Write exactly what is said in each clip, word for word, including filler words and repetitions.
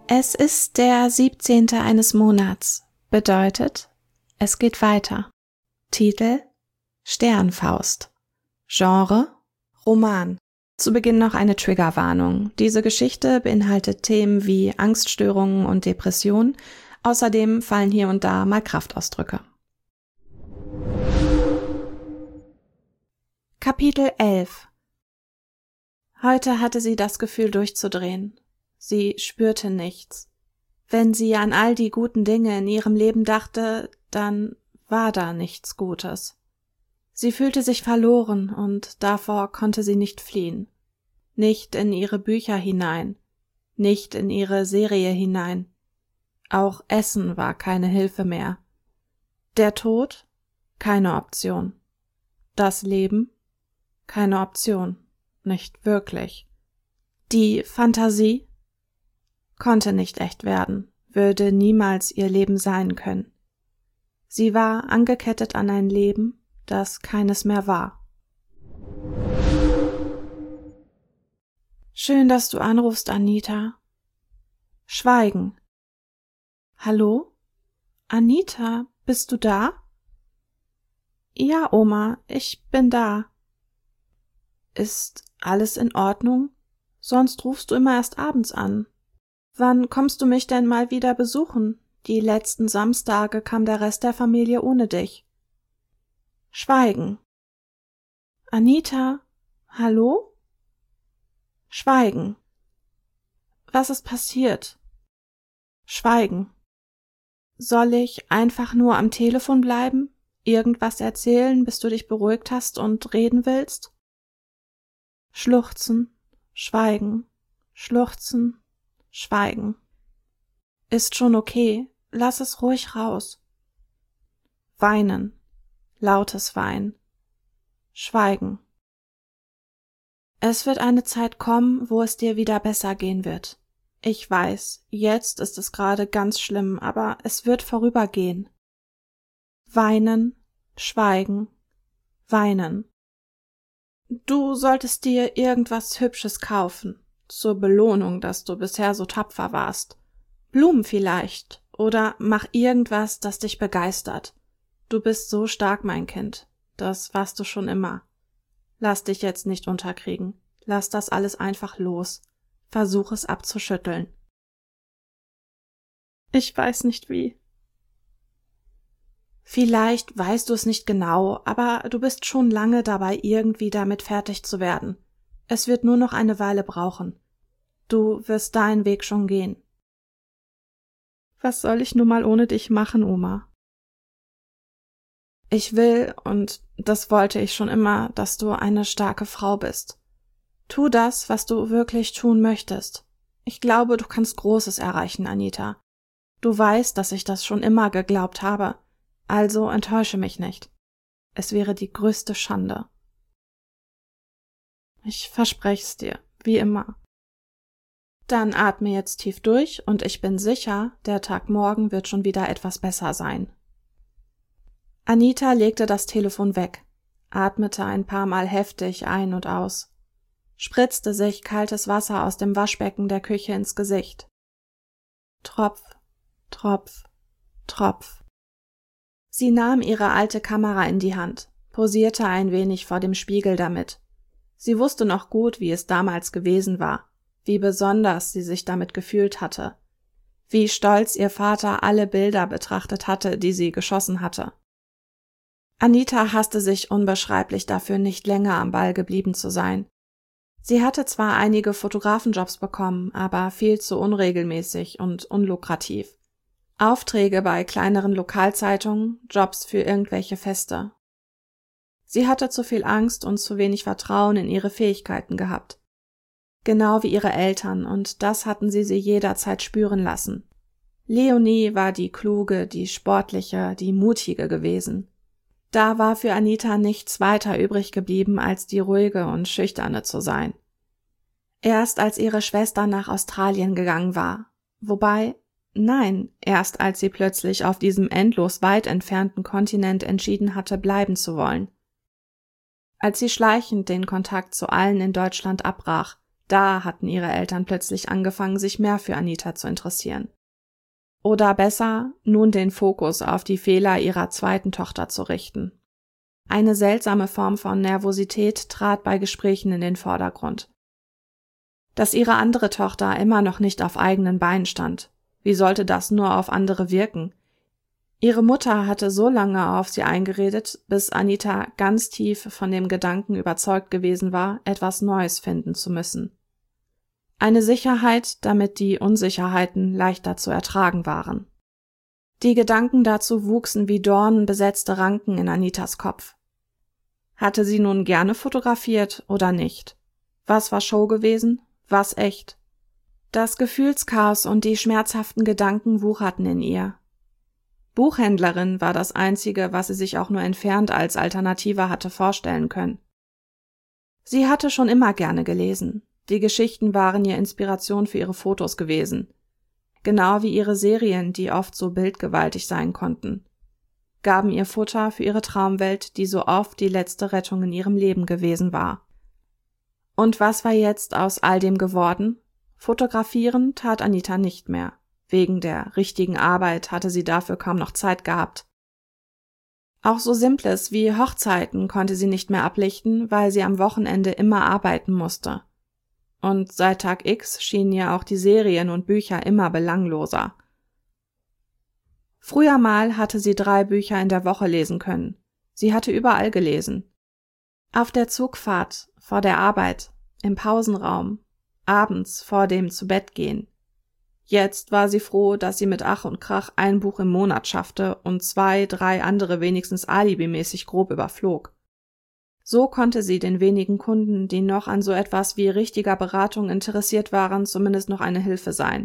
Es ist der siebzehnte eines Monats, bedeutet, es geht weiter. Titel: Sternfaust. Genre: Roman. Zu Beginn noch eine Triggerwarnung. Diese Geschichte beinhaltet Themen wie Angststörungen und Depressionen. Außerdem fallen hier und da mal Kraftausdrücke. Kapitel elf. Heute hatte sie das Gefühl, durchzudrehen. Sie spürte nichts. Wenn sie an all die guten Dinge in ihrem Leben dachte, dann war da nichts Gutes. Sie fühlte sich verloren und davor konnte sie nicht fliehen. Nicht in ihre Bücher hinein, nicht in ihre Serie hinein. Auch Essen war keine Hilfe mehr. Der Tod? Keine Option. Das Leben? Keine Option. Nicht wirklich. Die Fantasie? Konnte nicht echt werden, würde niemals ihr Leben sein können. Sie war angekettet an ein Leben, das keines mehr war. Schön, dass du anrufst, Anita. Schweigen. Hallo? Anita, bist du da? Ja, Oma, ich bin da. Ist alles in Ordnung? Sonst rufst du immer erst abends an. Wann kommst du mich denn mal wieder besuchen? Die letzten Samstage kam der Rest der Familie ohne dich. Schweigen. Anita, hallo? Schweigen. Was ist passiert? Schweigen. Soll ich einfach nur am Telefon bleiben, irgendwas erzählen, bis du dich beruhigt hast und reden willst? Schluchzen, schweigen, schluchzen, schweigen. Ist schon okay, lass es ruhig raus. Weinen, lautes Weinen, schweigen. Es wird eine Zeit kommen, wo es dir wieder besser gehen wird. Ich weiß, jetzt ist es gerade ganz schlimm, aber es wird vorübergehen. Weinen, schweigen, weinen. Du solltest dir irgendwas Hübsches kaufen, zur Belohnung, dass du bisher so tapfer warst. Blumen vielleicht, oder mach irgendwas, das dich begeistert. Du bist so stark, mein Kind. Das warst du schon immer. Lass dich jetzt nicht unterkriegen. Lass das alles einfach los. Versuch es abzuschütteln. Ich weiß nicht wie. Vielleicht weißt du es nicht genau, aber du bist schon lange dabei, irgendwie damit fertig zu werden. Es wird nur noch eine Weile brauchen. Du wirst deinen Weg schon gehen. Was soll ich nun mal ohne dich machen, Oma? Ich will, und das wollte ich schon immer, dass du eine starke Frau bist. Tu das, was du wirklich tun möchtest. Ich glaube, du kannst Großes erreichen, Anita. Du weißt, dass ich das schon immer geglaubt habe, also enttäusche mich nicht. Es wäre die größte Schande. Ich versprech's dir, wie immer. Dann atme jetzt tief durch und ich bin sicher, der Tag morgen wird schon wieder etwas besser sein. Anita legte das Telefon weg, atmete ein paar Mal heftig ein und aus, spritzte sich kaltes Wasser aus dem Waschbecken der Küche ins Gesicht. Tropf, Tropf, Tropf. Sie nahm ihre alte Kamera in die Hand, posierte ein wenig vor dem Spiegel damit. Sie wusste noch gut, wie es damals gewesen war, wie besonders sie sich damit gefühlt hatte, wie stolz ihr Vater alle Bilder betrachtet hatte, die sie geschossen hatte. Anita hasste sich unbeschreiblich dafür, nicht länger am Ball geblieben zu sein. Sie hatte zwar einige Fotografenjobs bekommen, aber viel zu unregelmäßig und unlukrativ. Aufträge bei kleineren Lokalzeitungen, Jobs für irgendwelche Feste. Sie hatte zu viel Angst und zu wenig Vertrauen in ihre Fähigkeiten gehabt. Genau wie ihre Eltern, und das hatten sie sie jederzeit spüren lassen. Leonie war die Kluge, die Sportliche, die Mutige gewesen. Da war für Anita nichts weiter übrig geblieben, als die Ruhige und Schüchterne zu sein. Erst als ihre Schwester nach Australien gegangen war, wobei, nein, erst als sie plötzlich auf diesem endlos weit entfernten Kontinent entschieden hatte, bleiben zu wollen. Als sie schleichend den Kontakt zu allen in Deutschland abbrach, Da hatten ihre Eltern plötzlich angefangen, sich mehr für Anita zu interessieren. Oder besser, nun den Fokus auf die Fehler ihrer zweiten Tochter zu richten. Eine seltsame Form von Nervosität trat bei Gesprächen in den Vordergrund. Dass ihre andere Tochter immer noch nicht auf eigenen Beinen stand. Wie sollte das nur auf andere wirken? Ihre Mutter hatte so lange auf sie eingeredet, bis Anita ganz tief von dem Gedanken überzeugt gewesen war, etwas Neues finden zu müssen. Eine Sicherheit, damit die Unsicherheiten leichter zu ertragen waren. Die Gedanken dazu wuchsen wie dornenbesetzte Ranken in Anitas Kopf. Hatte sie nun gerne fotografiert oder nicht? Was war Show gewesen? Was echt? Das Gefühlschaos und die schmerzhaften Gedanken wucherten in ihr. Buchhändlerin war das Einzige, was sie sich auch nur entfernt als Alternative hatte vorstellen können. Sie hatte schon immer gerne gelesen. Die Geschichten waren ihr Inspiration für ihre Fotos gewesen. Genau wie ihre Serien, die oft so bildgewaltig sein konnten. Gaben ihr Futter für ihre Traumwelt, die so oft die letzte Rettung in ihrem Leben gewesen war. Und was war jetzt aus all dem geworden? Fotografieren tat Anita nicht mehr. Wegen der richtigen Arbeit hatte sie dafür kaum noch Zeit gehabt. Auch so Simples wie Hochzeiten konnte sie nicht mehr ablichten, weil sie am Wochenende immer arbeiten musste. Und seit Tag X schienen ihr auch die Serien und Bücher immer belangloser. Früher mal hatte sie drei Bücher in der Woche lesen können. Sie hatte überall gelesen. Auf der Zugfahrt, vor der Arbeit, im Pausenraum, abends vor dem Zubettgehen. Jetzt war sie froh, dass sie mit Ach und Krach ein Buch im Monat schaffte und zwei, drei andere wenigstens alibimäßig grob überflog. So konnte sie den wenigen Kunden, die noch an so etwas wie richtiger Beratung interessiert waren, zumindest noch eine Hilfe sein.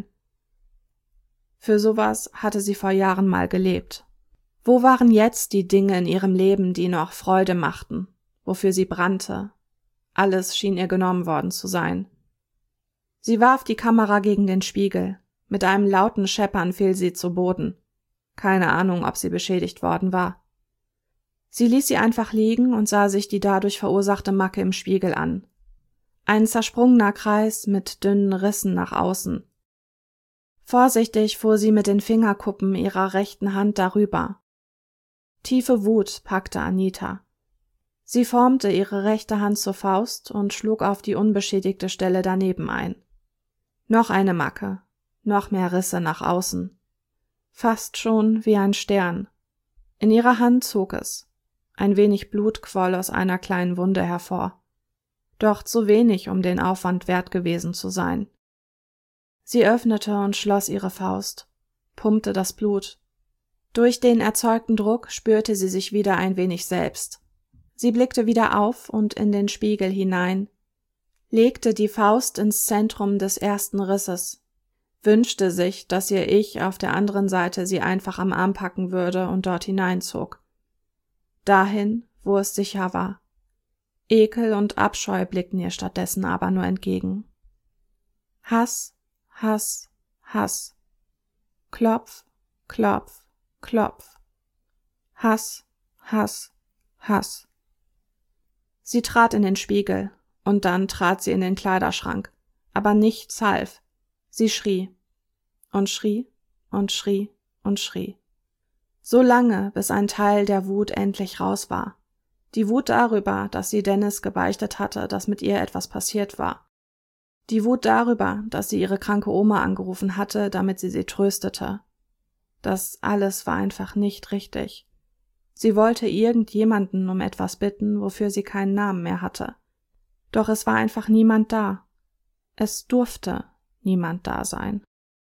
Für sowas hatte sie vor Jahren mal gelebt. Wo waren jetzt die Dinge in ihrem Leben, die noch Freude machten, wofür sie brannte? Alles schien ihr genommen worden zu sein. Sie warf die Kamera gegen den Spiegel. Mit einem lauten Scheppern fiel sie zu Boden. Keine Ahnung, ob sie beschädigt worden war. Sie ließ sie einfach liegen und sah sich die dadurch verursachte Macke im Spiegel an. Ein zersprungener Kreis mit dünnen Rissen nach außen. Vorsichtig fuhr sie mit den Fingerkuppen ihrer rechten Hand darüber. Tiefe Wut packte Anita. Sie formte ihre rechte Hand zur Faust und schlug auf die unbeschädigte Stelle daneben ein. Noch eine Macke, noch mehr Risse nach außen. Fast schon wie ein Stern. In ihrer Hand zog es. Ein wenig Blut quoll aus einer kleinen Wunde hervor. Doch zu wenig, um den Aufwand wert gewesen zu sein. Sie öffnete und schloss ihre Faust, pumpte das Blut. Durch den erzeugten Druck spürte sie sich wieder ein wenig selbst. Sie blickte wieder auf und in den Spiegel hinein, legte die Faust ins Zentrum des ersten Risses, wünschte sich, dass ihr Ich auf der anderen Seite sie einfach am Arm packen würde und dort hineinzog. Dahin, wo es sicher war. Ekel und Abscheu blickten ihr stattdessen aber nur entgegen. Hass, Hass, Hass. Klopf, Klopf, Klopf. Hass, Hass, Hass. Sie trat in den Spiegel, und dann trat sie in den Kleiderschrank, aber nichts half. Sie schrie und schrie und schrie und schrie. So lange, bis ein Teil der Wut endlich raus war. Die Wut darüber, dass sie Dennis gebeichtet hatte, dass mit ihr etwas passiert war. Die Wut darüber, dass sie ihre kranke Oma angerufen hatte, damit sie sie tröstete. Das alles war einfach nicht richtig. Sie wollte irgendjemanden um etwas bitten, wofür sie keinen Namen mehr hatte. Doch es war einfach niemand da. Es durfte niemand da sein.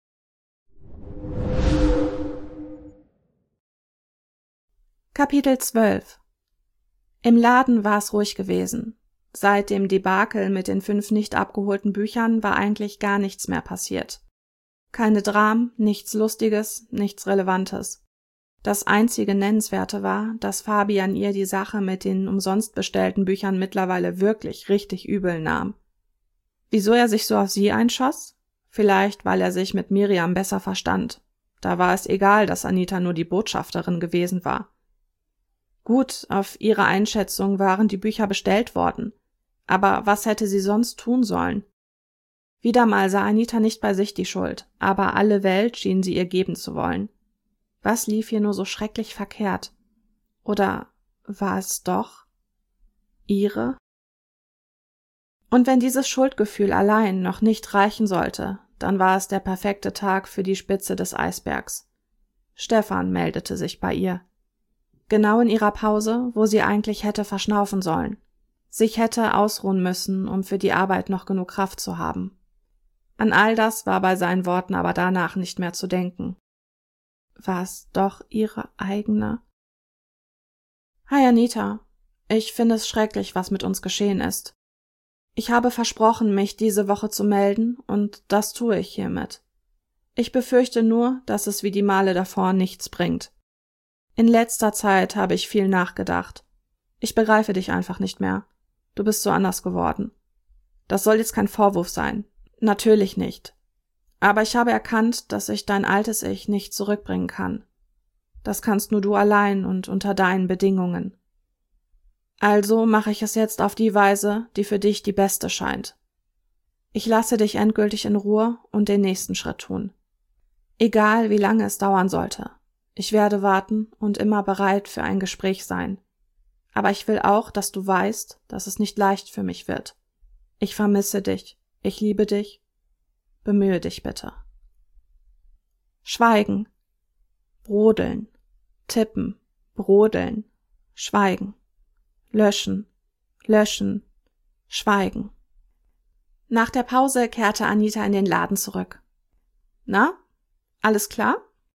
Kapitel zwölf. Im Laden war es ruhig gewesen. Seit dem Debakel mit den fünf nicht abgeholten Büchern war eigentlich gar nichts mehr passiert. Keine Dramen, nichts Lustiges, nichts Relevantes. Das einzige Nennenswerte war, dass Fabian ihr die Sache mit den umsonst bestellten Büchern mittlerweile wirklich richtig übel nahm. Wieso er sich so auf sie einschoss? Vielleicht, weil er sich mit Miriam besser verstand. Da war es egal, dass Anita nur die Botschafterin gewesen war. Gut, auf ihre Einschätzung waren die Bücher bestellt worden. Aber was hätte sie sonst tun sollen? Wieder mal sah Anita nicht bei sich die Schuld, aber alle Welt schien sie ihr geben zu wollen. Was lief hier nur so schrecklich verkehrt? Oder war es doch ihre? Und wenn dieses Schuldgefühl allein noch nicht reichen sollte, dann war es der perfekte Tag für die Spitze des Eisbergs. Stefan meldete sich bei ihr. Genau in ihrer Pause, wo sie eigentlich hätte verschnaufen sollen, sich hätte ausruhen müssen, um für die Arbeit noch genug Kraft zu haben. An all das war bei seinen Worten aber danach nicht mehr zu denken. War es doch ihre eigene? Hi Anita, ich finde es schrecklich, was mit uns geschehen ist. Ich habe versprochen, mich diese Woche zu melden, und das tue ich hiermit. Ich befürchte nur, dass es wie die Male davor nichts bringt. In letzter Zeit habe ich viel nachgedacht. Ich begreife dich einfach nicht mehr. Du bist so anders geworden. Das soll jetzt kein Vorwurf sein. Natürlich nicht. Aber ich habe erkannt, dass ich dein altes Ich nicht zurückbringen kann. Das kannst nur du allein und unter deinen Bedingungen. Also mache ich es jetzt auf die Weise, die für dich die beste scheint. Ich lasse dich endgültig in Ruhe und den nächsten Schritt tun. Egal, wie lange es dauern sollte. Ich werde warten und immer bereit für ein Gespräch sein. Aber ich will auch, dass du weißt, dass es nicht leicht für mich wird. Ich vermisse dich. Ich liebe dich. Bemühe dich bitte. Schweigen. Brodeln. Tippen. Brodeln. Schweigen. Löschen. Löschen. Schweigen. Nach der Pause kehrte Anita in den Laden zurück. Na? Alles klar?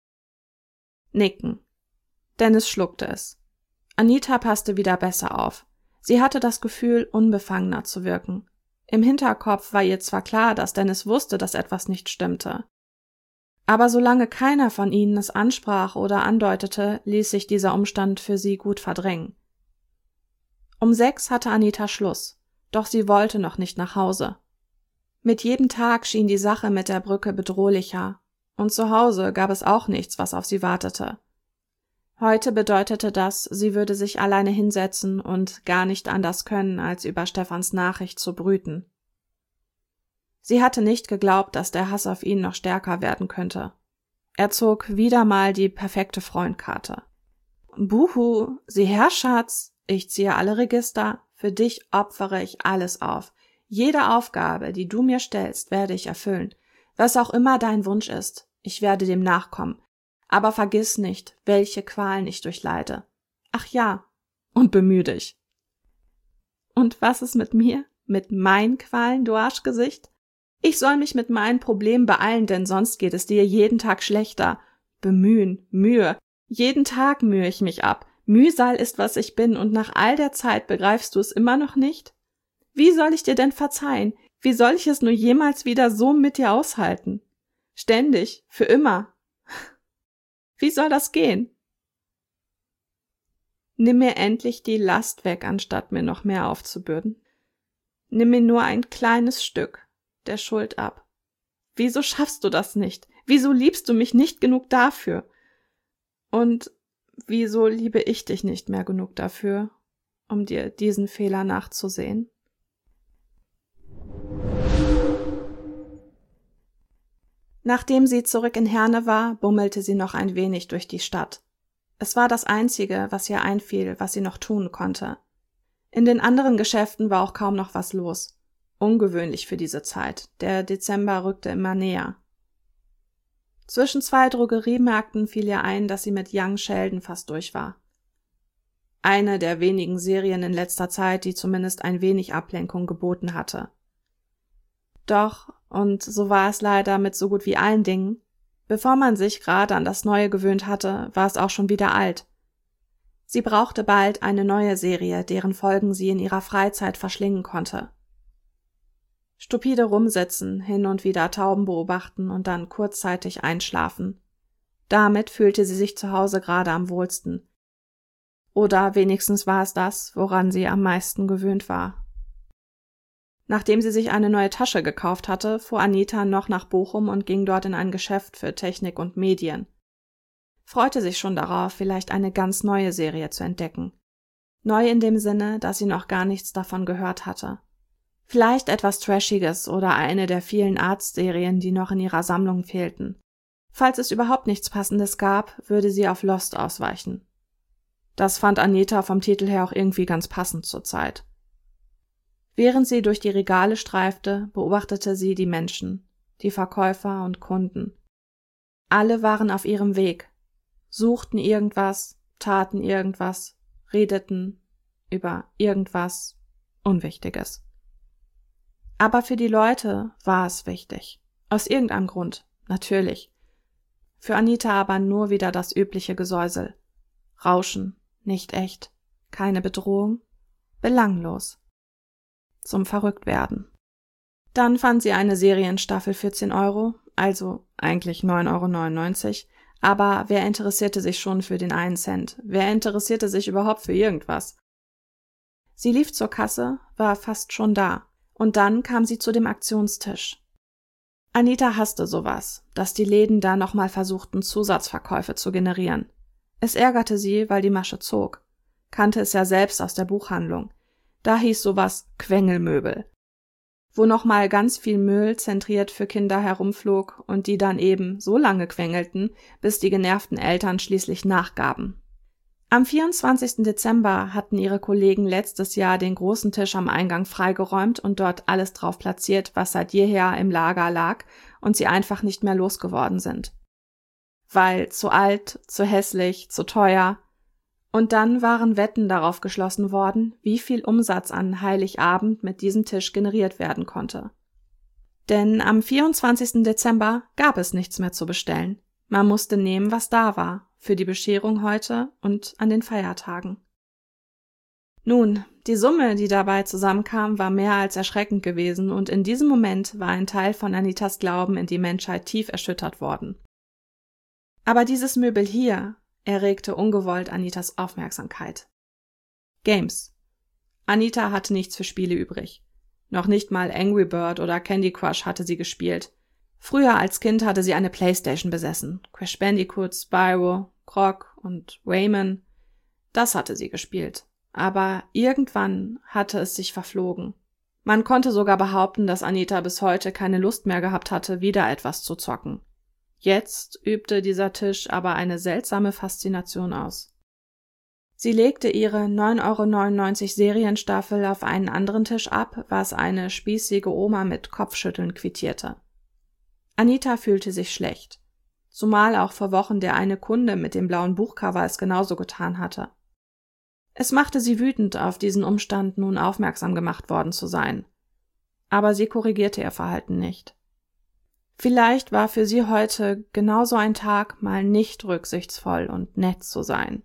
Nicken. Dennis schluckte es. Anita passte wieder besser auf. Sie hatte das Gefühl, unbefangener zu wirken. Im Hinterkopf war ihr zwar klar, dass Dennis wusste, dass etwas nicht stimmte. Aber solange keiner von ihnen es ansprach oder andeutete, ließ sich dieser Umstand für sie gut verdrängen. Um sechs hatte Anita Schluss, doch sie wollte noch nicht nach Hause. Mit jedem Tag schien die Sache mit der Brücke bedrohlicher, und zu Hause gab es auch nichts, was auf sie wartete. Heute bedeutete das, sie würde sich alleine hinsetzen und gar nicht anders können, als über Stefans Nachricht zu brüten. Sie hatte nicht geglaubt, dass der Hass auf ihn noch stärker werden könnte. Er zog wieder mal die perfekte Freundkarte. Buhu, sieh her, Schatz, ich ziehe alle Register, für dich opfere ich alles auf. Jede Aufgabe, die du mir stellst, werde ich erfüllen. Was auch immer dein Wunsch ist, ich werde dem nachkommen. Aber vergiss nicht, welche Qualen ich durchleide. Ach ja, und bemühe dich. Und was ist mit mir? Mit meinen Qualen, du Arschgesicht? Ich soll mich mit meinen Problemen beeilen, denn sonst geht es dir jeden Tag schlechter. Bemühen, Mühe. Jeden Tag mühe ich mich ab. Mühsal ist, was ich bin, und nach all der Zeit begreifst du es immer noch nicht? Wie soll ich dir denn verzeihen? Wie soll ich es nur jemals wieder so mit dir aushalten? Ständig, für immer. Wie soll das gehen? Nimm mir endlich die Last weg, anstatt mir noch mehr aufzubürden. Nimm mir nur ein kleines Stück der Schuld ab. Wieso schaffst du das nicht? Wieso liebst du mich nicht genug dafür? Und wieso liebe ich dich nicht mehr genug dafür, um dir diesen Fehler nachzusehen? Nachdem sie zurück in Herne war, bummelte sie noch ein wenig durch die Stadt. Es war das Einzige, was ihr einfiel, was sie noch tun konnte. In den anderen Geschäften war auch kaum noch was los. Ungewöhnlich für diese Zeit. Der Dezember rückte immer näher. Zwischen zwei Drogeriemärkten fiel ihr ein, dass sie mit Young Sheldon fast durch war. Eine der wenigen Serien in letzter Zeit, die zumindest ein wenig Ablenkung geboten hatte. Doch, und so war es leider mit so gut wie allen Dingen, bevor man sich gerade an das Neue gewöhnt hatte, war es auch schon wieder alt. Sie brauchte bald eine neue Serie, deren Folgen sie in ihrer Freizeit verschlingen konnte. Stupide rumsitzen, hin und wieder Tauben beobachten und dann kurzzeitig einschlafen. Damit fühlte sie sich zu Hause gerade am wohlsten. Oder wenigstens war es das, woran sie am meisten gewöhnt war. Nachdem sie sich eine neue Tasche gekauft hatte, fuhr Anita noch nach Bochum und ging dort in ein Geschäft für Technik und Medien. Freute sich schon darauf, vielleicht eine ganz neue Serie zu entdecken. Neu in dem Sinne, dass sie noch gar nichts davon gehört hatte. Vielleicht etwas Trashiges oder eine der vielen Arztserien, die noch in ihrer Sammlung fehlten. Falls es überhaupt nichts Passendes gab, würde sie auf Lost ausweichen. Das fand Anita vom Titel her auch irgendwie ganz passend zur Zeit. Während sie durch die Regale streifte, beobachtete sie die Menschen, die Verkäufer und Kunden. Alle waren auf ihrem Weg, suchten irgendwas, taten irgendwas, redeten über irgendwas Unwichtiges. Aber für die Leute war es wichtig. Aus irgendeinem Grund, natürlich. Für Anita aber nur wieder das übliche Gesäusel. Rauschen, nicht echt, keine Bedrohung, belanglos. Zum Verrücktwerden. Dann fand sie eine Serienstaffel für zehn Euro, also eigentlich neun Euro neunundneunzig, aber wer interessierte sich schon für den einen Cent? Wer interessierte sich überhaupt für irgendwas? Sie lief zur Kasse, war fast schon da, und dann kam sie zu dem Aktionstisch. Anita hasste sowas, dass die Läden da nochmal versuchten, Zusatzverkäufe zu generieren. Es ärgerte sie, weil die Masche zog. Kannte es ja selbst aus der Buchhandlung. Da hieß sowas Quengelmöbel. Wo nochmal ganz viel Müll zentriert für Kinder herumflog und die dann eben so lange quengelten, bis die genervten Eltern schließlich nachgaben. Am vierundzwanzigsten Dezember hatten ihre Kollegen letztes Jahr den großen Tisch am Eingang freigeräumt und dort alles drauf platziert, was seit jeher im Lager lag und sie einfach nicht mehr losgeworden sind. Weil zu alt, zu hässlich, zu teuer. Und dann waren Wetten darauf geschlossen worden, wie viel Umsatz an Heiligabend mit diesem Tisch generiert werden konnte. Denn am vierundzwanzigsten Dezember gab es nichts mehr zu bestellen. Man musste nehmen, was da war, für die Bescherung heute und an den Feiertagen. Nun, die Summe, die dabei zusammenkam, war mehr als erschreckend gewesen und in diesem Moment war ein Teil von Anitas Glauben in die Menschheit tief erschüttert worden. Aber dieses Möbel hier erregte ungewollt Anitas Aufmerksamkeit. Games. Anita hatte nichts für Spiele übrig. Noch nicht mal Angry Bird oder Candy Crush hatte sie gespielt. Früher als Kind hatte sie eine Playstation besessen. Crash Bandicoot, Spyro, Croc und Rayman. Das hatte sie gespielt. Aber irgendwann hatte es sich verflogen. Man konnte sogar behaupten, dass Anita bis heute keine Lust mehr gehabt hatte, wieder etwas zu zocken. Jetzt übte dieser Tisch aber eine seltsame Faszination aus. Sie legte ihre neun Euro neunundneunzig Serienstaffel auf einen anderen Tisch ab, was eine spießige Oma mit Kopfschütteln quittierte. Anita fühlte sich schlecht, zumal auch vor Wochen der eine Kunde mit dem blauen Buchcover es genauso getan hatte. Es machte sie wütend, auf diesen Umstand nun aufmerksam gemacht worden zu sein. Aber sie korrigierte ihr Verhalten nicht. Vielleicht war für sie heute genauso ein Tag, mal nicht rücksichtsvoll und nett zu sein.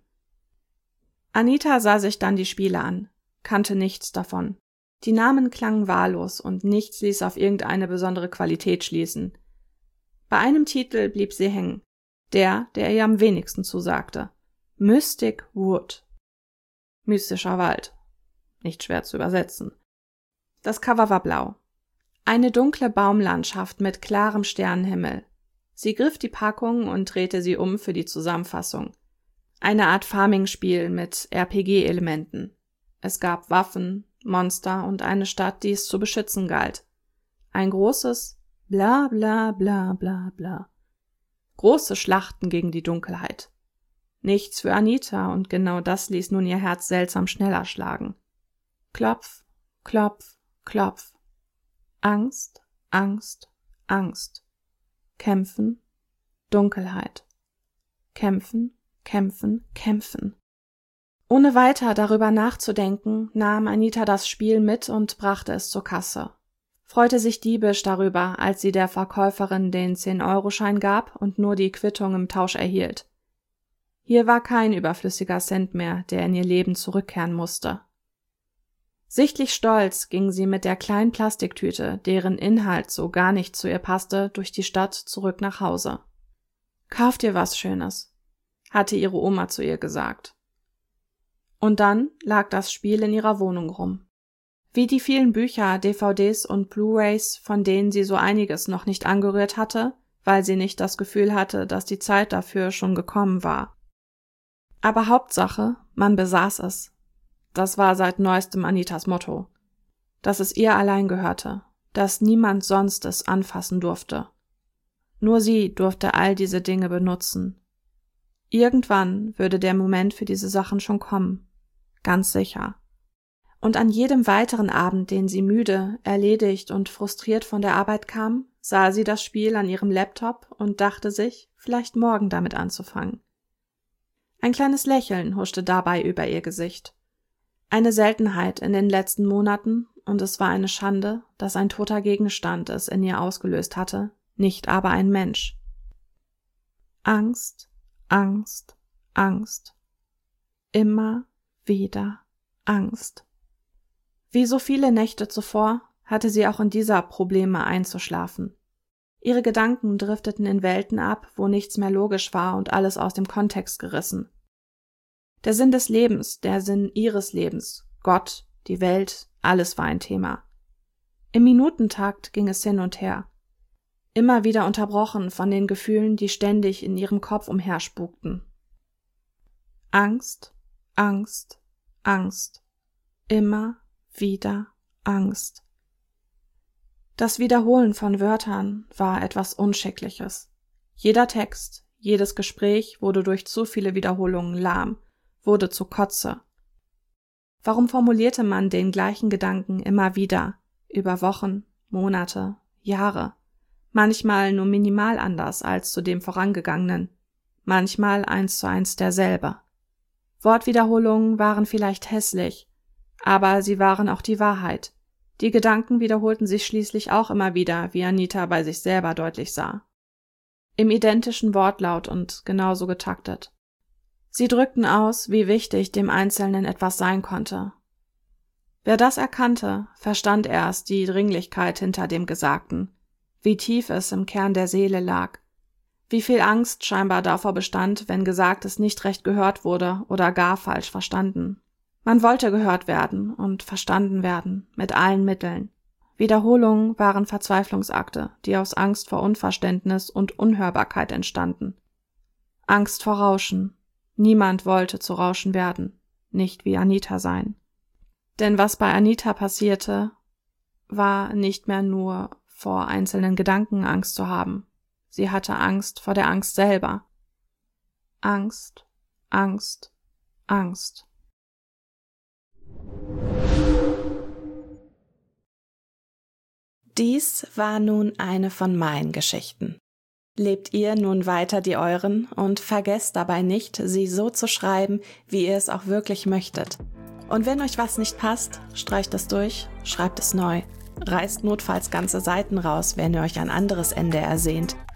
Anita sah sich dann die Spiele an, kannte nichts davon. Die Namen klangen wahllos und nichts ließ auf irgendeine besondere Qualität schließen. Bei einem Titel blieb sie hängen, der, der ihr am wenigsten zusagte. Mystic Wood. Mystischer Wald. Nicht schwer zu übersetzen. Das Cover war blau. Eine dunkle Baumlandschaft mit klarem Sternenhimmel. Sie griff die Packung und drehte sie um für die Zusammenfassung. Eine Art Farming-Spiel mit R P G-Elementen. Es gab Waffen, Monster und eine Stadt, die es zu beschützen galt. Ein großes Bla bla bla bla bla. Große Schlachten gegen die Dunkelheit. Nichts für Anita, und genau das ließ nun ihr Herz seltsam schneller schlagen. Klopf, klopf, klopf. Angst, Angst, Angst. Kämpfen, Dunkelheit. Kämpfen, kämpfen, kämpfen. Ohne weiter darüber nachzudenken, nahm Anita das Spiel mit und brachte es zur Kasse. Freute sich diebisch darüber, als sie der Verkäuferin den zehn-Euro-Schein gab und nur die Quittung im Tausch erhielt. Hier war kein überflüssiger Cent mehr, der in ihr Leben zurückkehren musste. Sichtlich stolz ging sie mit der kleinen Plastiktüte, deren Inhalt so gar nicht zu ihr passte, durch die Stadt zurück nach Hause. »Kauf dir was Schönes«, hatte ihre Oma zu ihr gesagt. Und dann lag das Spiel in ihrer Wohnung rum. Wie die vielen Bücher, D V Ds und Blu-rays, von denen sie so einiges noch nicht angerührt hatte, weil sie nicht das Gefühl hatte, dass die Zeit dafür schon gekommen war. Aber Hauptsache, man besaß es. Das war seit neuestem Anitas Motto. dass es ihr allein gehörte, dass niemand sonst es anfassen durfte. Nur sie durfte all diese Dinge benutzen. Irgendwann würde der Moment für diese Sachen schon kommen, ganz sicher. Und an jedem weiteren Abend, den sie müde, erledigt und frustriert von der Arbeit kam, sah sie das Spiel an ihrem Laptop und dachte sich, vielleicht morgen damit anzufangen. Ein kleines Lächeln huschte dabei über ihr Gesicht. Eine Seltenheit in den letzten Monaten, und es war eine Schande, dass ein toter Gegenstand es in ihr ausgelöst hatte, nicht aber ein Mensch. Angst, Angst, Angst. Immer wieder Angst. Wie so viele Nächte zuvor hatte sie auch in dieser Probleme einzuschlafen. Ihre Gedanken drifteten in Welten ab, wo nichts mehr logisch war und alles aus dem Kontext gerissen. Der Sinn des Lebens, der Sinn ihres Lebens, Gott, die Welt, alles war ein Thema. Im Minutentakt ging es hin und her. Immer wieder unterbrochen von den Gefühlen, die ständig in ihrem Kopf umherspukten. Angst, Angst, Angst. Immer wieder Angst. Das Wiederholen von Wörtern war etwas Unschickliches. Jeder Text, jedes Gespräch wurde durch zu viele Wiederholungen lahm, wurde zu Kotze. Warum formulierte man den gleichen Gedanken immer wieder, über Wochen, Monate, Jahre, manchmal nur minimal anders als zu dem vorangegangenen, manchmal eins zu eins derselbe. Wortwiederholungen waren vielleicht hässlich, aber sie waren auch die Wahrheit. Die Gedanken wiederholten sich schließlich auch immer wieder, wie Anita bei sich selber deutlich sah. Im identischen Wortlaut und genauso getaktet. Sie drückten aus, wie wichtig dem Einzelnen etwas sein konnte. Wer das erkannte, verstand erst die Dringlichkeit hinter dem Gesagten, wie tief es im Kern der Seele lag, wie viel Angst scheinbar davor bestand, wenn Gesagtes nicht recht gehört wurde oder gar falsch verstanden. Man wollte gehört werden und verstanden werden, mit allen Mitteln. Wiederholungen waren Verzweiflungsakte, die aus Angst vor Unverständnis und Unhörbarkeit entstanden. Angst vor Rauschen. Niemand wollte zu Rauschen werden, nicht wie Anita sein. Denn was bei Anita passierte, war nicht mehr nur vor einzelnen Gedanken Angst zu haben. Sie hatte Angst vor der Angst selber. Angst, Angst, Angst. Dies war nun eine von meinen Geschichten. Lebt ihr nun weiter die euren und vergesst dabei nicht, sie so zu schreiben, wie ihr es auch wirklich möchtet. Und wenn euch was nicht passt, streicht es durch, schreibt es neu, reißt notfalls ganze Seiten raus, wenn ihr euch ein anderes Ende ersehnt.